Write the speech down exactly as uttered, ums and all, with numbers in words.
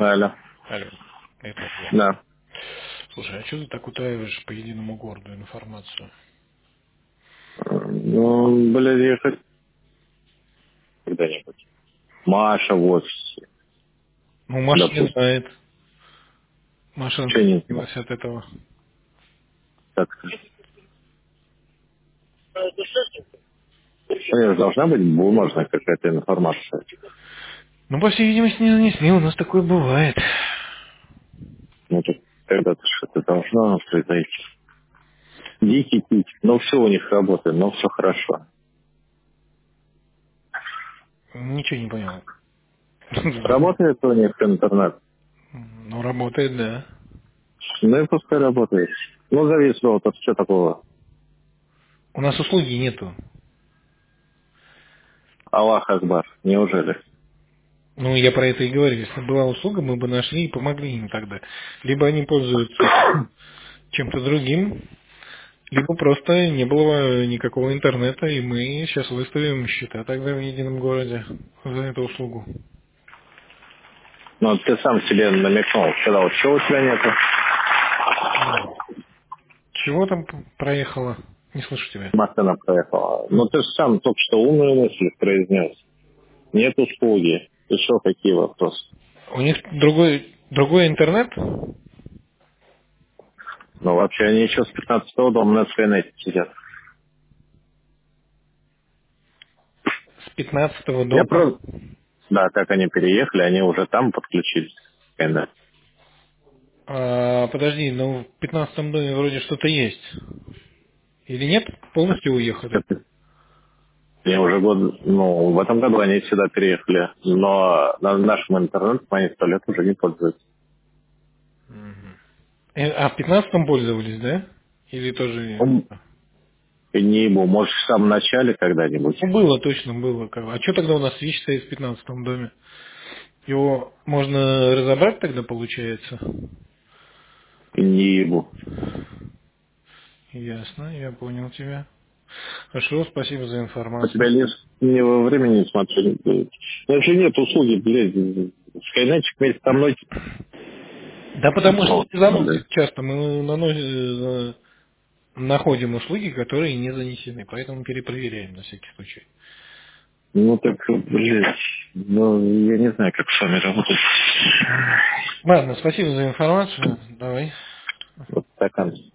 Алло. Алло, это я. Да. Слушай, а что ты так утаиваешь по единому городу информацию? Ну, блядь, я хоть когда-нибудь. Маша в офисе, Ну, Маша не допустим. знает. Маша Что не знаю. отказалась от этого. Так. У них должна быть бумажная какая-то информация. Ну, по всей видимости, не занесли. У нас такое бывает. Ну, так когда-то что-то должно произойти. Дикий пить. Ну, все у них работает, но все хорошо. Ничего не понял. Работает у них интернет? Ну, работает, да. Ну, и пускай работает. Ну, завис роутер, что такого? У нас услуги нету. Аллах Акбар. Неужели? Ну, я про это и говорю. Если бы была услуга, мы бы нашли и помогли им тогда. Либо они пользуются чем-то другим, либо просто не было никакого интернета, и мы сейчас выставим счета тогда в едином городе за эту услугу. Ну, ты сам себе намекнул. Сказал, что у тебя нету? Чего там п- проехало? Не слышу тебя. Машина проехала. Ну, ты же сам только что умную мысль произнес. Нет услуги. Еще какие вопросы? У них другой, другой интернет Ну, вообще, они еще с пятнадцатого дома на Скайнете сидят. с пятнадцатого Я дома. просто... Да, как они переехали, они уже там подключились. Скайнет. А, подожди, ну в пятнадцатом доме вроде что-то есть. Или нет? Полностью уехали? Это- Они уже год... Ну, в этом году они сюда переехали. Но на нашем интернете они сто лет уже не пользуются. Э, А в пятнадцатом пользовались, да? Или тоже... Ну, и не ему. Может, в самом начале когда-нибудь. Ну, было, точно было. как- А что тогда у нас вещь стоит в пятнадцатом доме? Его можно разобрать тогда, получается? И не ему. Ясно, я понял тебя. Хорошо, спасибо за У тебя информацию. лишь не во времени смотрели. Даже нет услуги, блядь. Скайнетчик вместе со мной. Да потому что Ну, не блядь. заносит часто. Мы наносим, э, находим услуги, которые не занесены, поэтому перепроверяем на всякий случай. Ну, так, блядь. Ну, я не знаю, как с вами работать. Ладно, спасибо за информацию. Давай. Вот стакан.